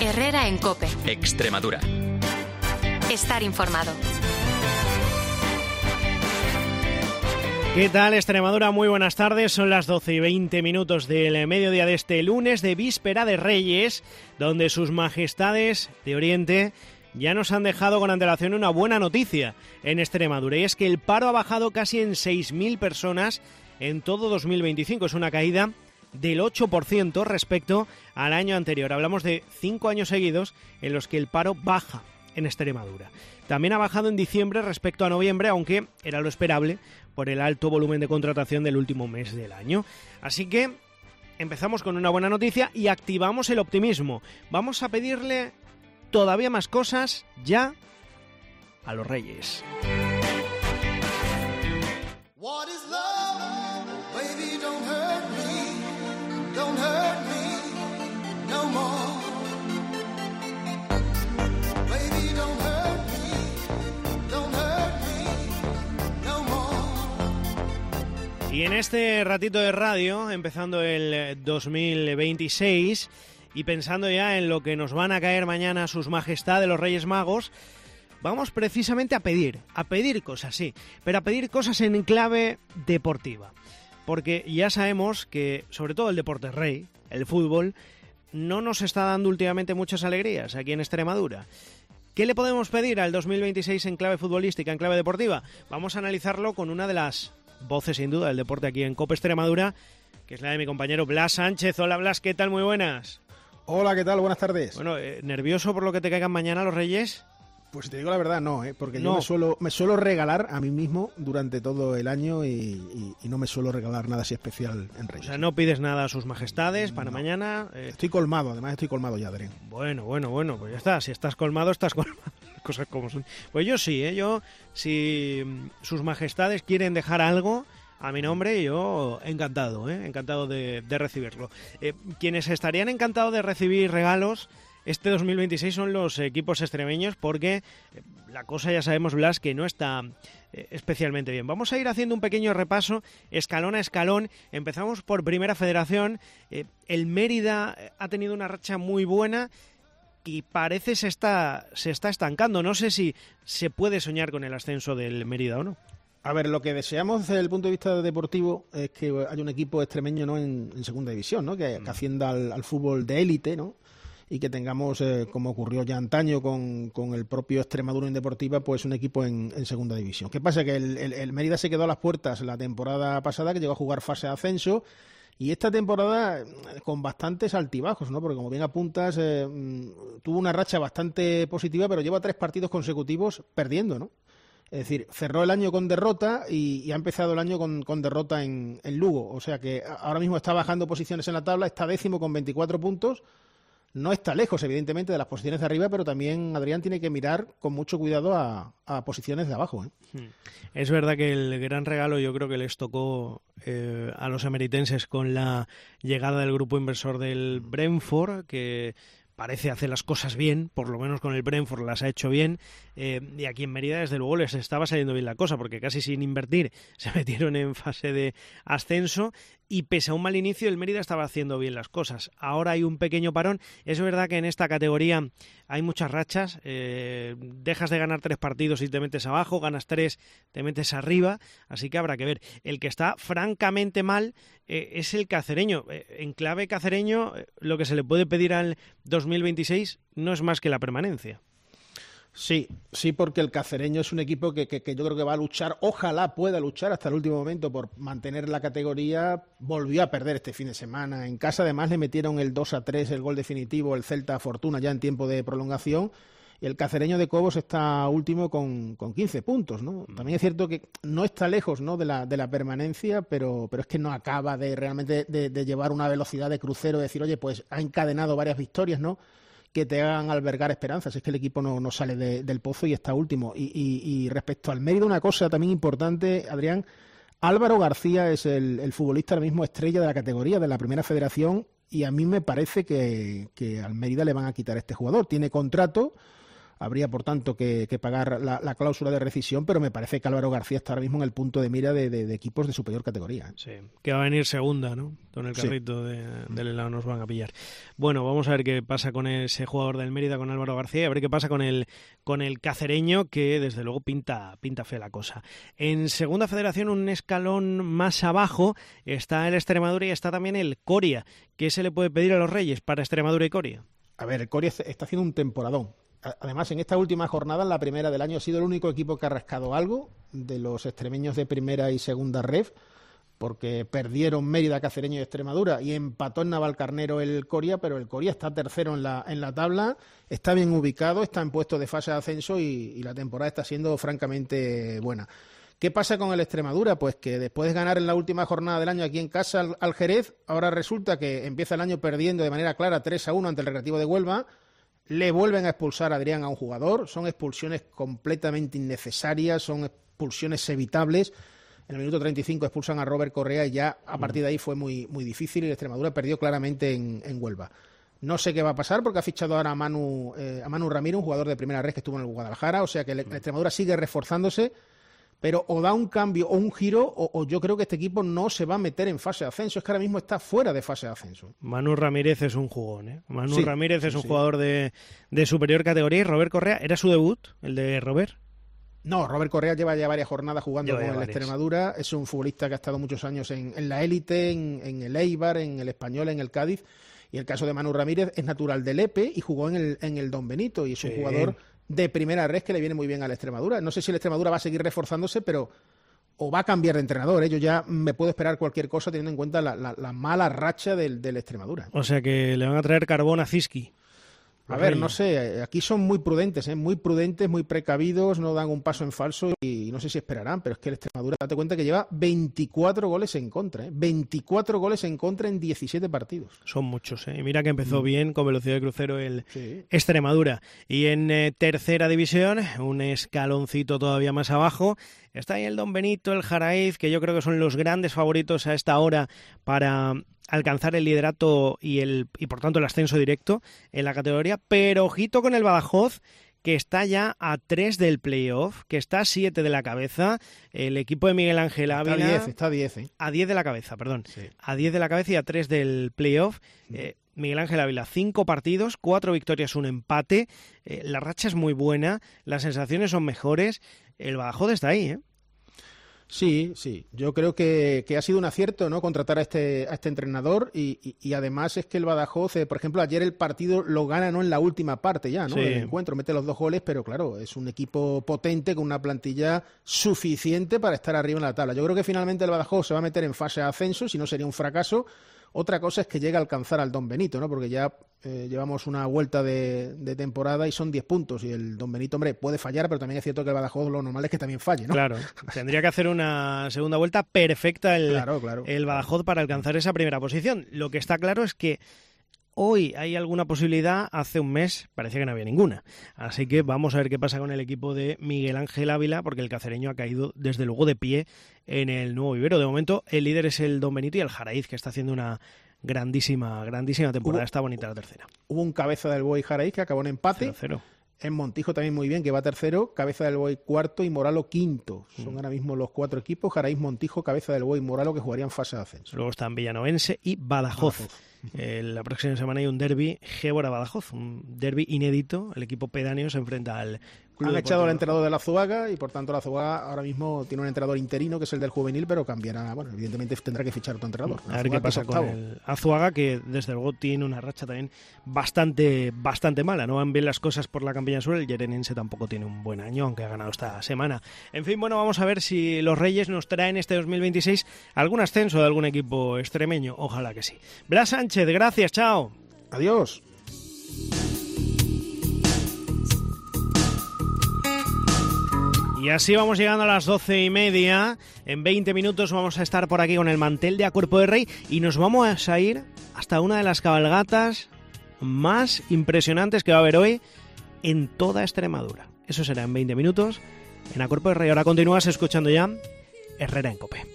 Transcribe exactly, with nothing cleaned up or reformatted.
Herrera en COPE. Extremadura. Estar informado. ¿Qué tal, Extremadura? Muy buenas tardes. Son las doce y veinte minutos del mediodía de este lunes de víspera de Reyes, donde sus majestades de Oriente ya nos han dejado con antelación una buena noticia en Extremadura, y es que el paro ha bajado casi en seis mil personas en todo dos mil veinticinco. Es una caída del ocho por ciento respecto al año anterior. Hablamos de cinco años seguidos en los que el paro baja en Extremadura. También ha bajado en diciembre respecto a noviembre, aunque era lo esperable por el alto volumen de contratación del último mes del año. Así que empezamos con una buena noticia y activamos el optimismo. Vamos a pedirle todavía más cosas ya a los Reyes. What is love? Baby, don't hurt me. Don't hurt me no more. Y en este ratito de radio, empezando el dos mil veintiséis y pensando ya en lo que nos van a caer mañana sus majestades los Reyes Magos, vamos precisamente a pedir, a pedir cosas, sí, pero a pedir cosas en clave deportiva. Porque ya sabemos que, sobre todo el deporte rey, el fútbol, no nos está dando últimamente muchas alegrías aquí en Extremadura. ¿Qué le podemos pedir al dos mil veintiséis en clave futbolística, en clave deportiva? Vamos a analizarlo con una de las voces, sin duda, del deporte aquí en COPE Extremadura, que es la de mi compañero Blas Sánchez. Hola, Blas, ¿qué tal? Muy buenas. Hola, ¿qué tal? Buenas tardes. Bueno, eh, ¿nervioso por lo que te caigan mañana los Reyes? Pues te digo la verdad, no, ¿eh? Porque no. yo me suelo, me suelo regalar a mí mismo durante todo el año y, y, y no me suelo regalar nada así especial en Reyes. O sea, no pides nada a sus majestades para no. mañana. Eh... Estoy colmado, además estoy colmado ya, Adrián. Bueno, bueno, bueno, pues ya está. Si estás colmado, estás colmado. Cosas como son. Pues yo sí, ¿eh? Yo, si sus majestades quieren dejar algo a mi nombre, yo encantado, ¿eh? encantado de, de recibirlo. Eh, quienes estarían encantados de recibir regalos este dos mil veintiséis son los equipos extremeños, porque la cosa, ya sabemos, Blas, que no está eh, especialmente bien. Vamos a ir haciendo un pequeño repaso, escalón a escalón. Empezamos por Primera Federación. Eh, el Mérida ha tenido una racha muy buena y parece se está, se está estancando. No sé si se puede soñar con el ascenso del Mérida o no. A ver, lo que deseamos desde el punto de vista deportivo es que haya un equipo extremeño, ¿no?, en, en segunda división, ¿no?, que, que ascienda al, al fútbol de élite, ¿no?, y que tengamos, eh, como ocurrió ya antaño con, con el propio Extremadura Deportiva, pues un equipo en, en segunda división. ¿Qué pasa? Que el, el, el Mérida se quedó a las puertas la temporada pasada, que llegó a jugar fase de ascenso, y esta temporada con bastantes altibajos, ¿no? Porque como bien apuntas, eh, tuvo una racha bastante positiva, pero lleva tres partidos consecutivos perdiendo, ¿no? Es decir, cerró el año con derrota y, y ha empezado el año con, con derrota en, en Lugo. O sea que ahora mismo está bajando posiciones en la tabla, está décimo con veinticuatro puntos. No está lejos, evidentemente, de las posiciones de arriba, pero también Adrián tiene que mirar con mucho cuidado a, a posiciones de abajo, ¿eh? Es verdad que el gran regalo yo creo que les tocó eh, a los emeritenses con la llegada del grupo inversor del Brentford, que parece hacer las cosas bien, por lo menos con el Brentford las ha hecho bien, eh, y aquí en Mérida desde luego les estaba saliendo bien la cosa, porque casi sin invertir se metieron en fase de ascenso, y pese a un mal inicio el Mérida estaba haciendo bien las cosas. Ahora hay un pequeño parón. Es verdad que en esta categoría hay muchas rachas, eh, dejas de ganar tres partidos y te metes abajo, ganas tres, te metes arriba, así que habrá que ver. El que está francamente mal eh, es el Cacereño. Eh, en clave Cacereño, eh, lo que se le puede pedir al dos mil veintiséis no es más que la permanencia. Sí, sí, porque el Cacereño es un equipo que, que, que yo creo que va a luchar, ojalá pueda luchar hasta el último momento por mantener la categoría. Volvió a perder este fin de semana en casa, además le metieron el dos a tres, el gol definitivo, el Celta Fortuna ya en tiempo de prolongación, y el Cacereño de Cobos está último con, con quince puntos, ¿no? También es cierto que no está lejos, ¿no?, de la, de la permanencia, pero, pero es que no acaba de realmente de, de llevar una velocidad de crucero, de decir, oye, pues ha encadenado varias victorias, ¿no?, que te hagan albergar esperanzas. Es que el equipo no, no sale de, del pozo y está último. Y, y, y respecto al Mérida, una cosa también importante, Adrián, Álvaro García es el, el futbolista ahora mismo estrella de la categoría de la Primera Federación, y a mí me parece que, que al Mérida le van a quitar este jugador. Tiene contrato habría por tanto que, que pagar la, la cláusula de rescisión, pero me parece que Álvaro García está ahora mismo en el punto de mira de, de, de equipos de superior categoría. Sí, que va a venir segunda, ¿no? Con el carrito sí. de, del helado nos van a pillar. Bueno, vamos a ver qué pasa con ese jugador del Mérida, con Álvaro García, y a ver qué pasa con el, con el cacereño, que desde luego pinta, pinta fea la cosa. En segunda federación, un escalón más abajo, está el Extremadura y está también el Coria. ¿Qué se le puede pedir a los Reyes para Extremadura y Coria? A ver, el Coria está haciendo un temporadón. Además, en esta última jornada, en la primera del año, ha sido el único equipo que ha rascado algo de los extremeños de primera y segunda ref, porque perdieron Mérida, Cacereño y Extremadura y empató en Navalcarnero el Coria, pero el Coria está tercero en la, en la tabla, está bien ubicado, está en puesto de fase de ascenso y, y la temporada está siendo francamente buena. ¿Qué pasa con el Extremadura? Pues que después de ganar en la última jornada del año aquí en casa al, al Jerez, ahora resulta que empieza el año perdiendo de manera clara tres a uno ante el Recreativo de Huelva. Le vuelven a expulsar a Adrián a un jugador, son expulsiones completamente innecesarias, son expulsiones evitables. En el minuto treinta y cinco expulsan a Robert Correa y ya a partir de ahí fue muy, muy difícil y el Extremadura perdió claramente en, en Huelva. No sé qué va a pasar porque ha fichado ahora a Manu, eh, a Manu Ramírez, un jugador de primera red que estuvo en el Guadalajara, o sea que el, el Extremadura sigue reforzándose, pero o da un cambio o un giro o, o yo creo que este equipo no se va a meter en fase de ascenso, es que ahora mismo está fuera de fase de ascenso. Manu Ramírez es un jugón, ¿eh? Manu sí, Ramírez es un sí. jugador de, de superior categoría y Robert Correa, ¿era su debut, el de Robert? No, Robert Correa lleva ya varias jornadas jugando lleva con el varias. Extremadura, es un futbolista que ha estado muchos años en, en la élite, en, en el Eibar, en el Español, en el Cádiz, y el caso de Manu Ramírez es natural del Lepe y jugó en el, en el Don Benito y es sí. un jugador de primera red que le viene muy bien a la Extremadura. No sé si el Extremadura va a seguir reforzándose, pero o va a cambiar de entrenador, ¿eh? Yo ya me puedo esperar cualquier cosa teniendo en cuenta la, la, la mala racha del, del Extremadura. O sea que le van a traer carbón a Ziski. A ver, no sé, aquí son muy prudentes, ¿eh? muy prudentes, muy precavidos, no dan un paso en falso y no sé si esperarán, pero es que el Extremadura, date cuenta que lleva veinticuatro goles en contra, ¿eh? veinticuatro goles en contra en diecisiete partidos. Son muchos, ¿eh? Y mira que empezó mm. bien con velocidad de crucero el sí. Extremadura. Y en eh, tercera división, un escaloncito todavía más abajo, está ahí el Don Benito, el Jaraíz, que yo creo que son los grandes favoritos a esta hora para alcanzar el liderato y el y por tanto el ascenso directo en la categoría, pero ojito con el Badajoz, que está ya a tres del playoff, que está a siete de la cabeza, el equipo de Miguel Ángel Ávila... Está a diez, está a diez, ¿eh? A diez de la cabeza, perdón. Sí. A diez de la cabeza y a tres del playoff. Sí. Eh, Miguel Ángel Ávila, cinco partidos, cuatro victorias, un empate. Eh, la racha es muy buena, las sensaciones son mejores. El Badajoz está ahí, ¿eh? Sí, sí. Yo creo que, que ha sido un acierto, ¿no? Contratar a este, a este entrenador y, y, y además es que el Badajoz, eh, por ejemplo, ayer el partido lo gana, ¿no? En la última parte ya, ¿no? Sí. El encuentro, mete los dos goles, pero claro, es un equipo potente con una plantilla suficiente para estar arriba en la tabla. Yo creo que finalmente el Badajoz se va a meter en fase de ascenso, si no sería un fracaso. Otra cosa es que llegue a alcanzar al Don Benito, ¿no? Porque ya eh, llevamos una vuelta de, de temporada y son diez puntos. Y el Don Benito, hombre, puede fallar, pero también es cierto que el Badajoz lo normal es que también falle, ¿no? Claro, tendría que hacer una segunda vuelta perfecta el, claro, claro, el Badajoz para alcanzar esa primera posición. Lo que está claro es que hoy hay alguna posibilidad, hace un mes parecía que no había ninguna. Así que vamos a ver qué pasa con el equipo de Miguel Ángel Ávila, porque el cacereño ha caído desde luego de pie en el nuevo vivero. De momento el líder es el Don Benito y el Jaraíz, que está haciendo una grandísima, grandísima temporada. Hubo, está bonita la tercera. Hubo un Cabeza del Buey Jaraíz que acabó en empate. cero cero. En Montijo también muy bien, que va tercero, Cabeza del Buey cuarto y Moralo quinto. Son mm. ahora mismo los cuatro equipos, Jaraíz, Montijo, Cabeza del Buey y Moralo, que jugarían fase de ascenso. Luego están Villanovense y Badajoz. Badajoz. Eh, la próxima semana hay un derbi Gébora-Badajoz, un derbi inédito. El equipo pedáneo se enfrenta al Club Han echado al entrenador de la Azuaga y por tanto la Azuaga ahora mismo tiene un entrenador interino que es el del juvenil, pero cambiará, bueno, evidentemente tendrá que fichar otro entrenador. A ver qué pasa con el Azuaga, que desde luego tiene una racha también bastante bastante mala. No van bien las cosas por la campiña sur, el Yerenense tampoco tiene un buen año, aunque ha ganado esta semana. En fin, bueno, vamos a ver si los Reyes nos traen este dos mil veintiséis algún ascenso de algún equipo extremeño, ojalá que sí. Blas Sánchez, gracias, chao. Adiós. Y así vamos llegando a las doce y media. En veinte minutos vamos a estar por aquí con el mantel de A Cuerpo de Rey y nos vamos a ir hasta una de las cabalgatas más impresionantes que va a haber hoy en toda Extremadura. Eso será en veinte minutos en A Cuerpo de Rey. Ahora continúas escuchando ya Herrera en COPE.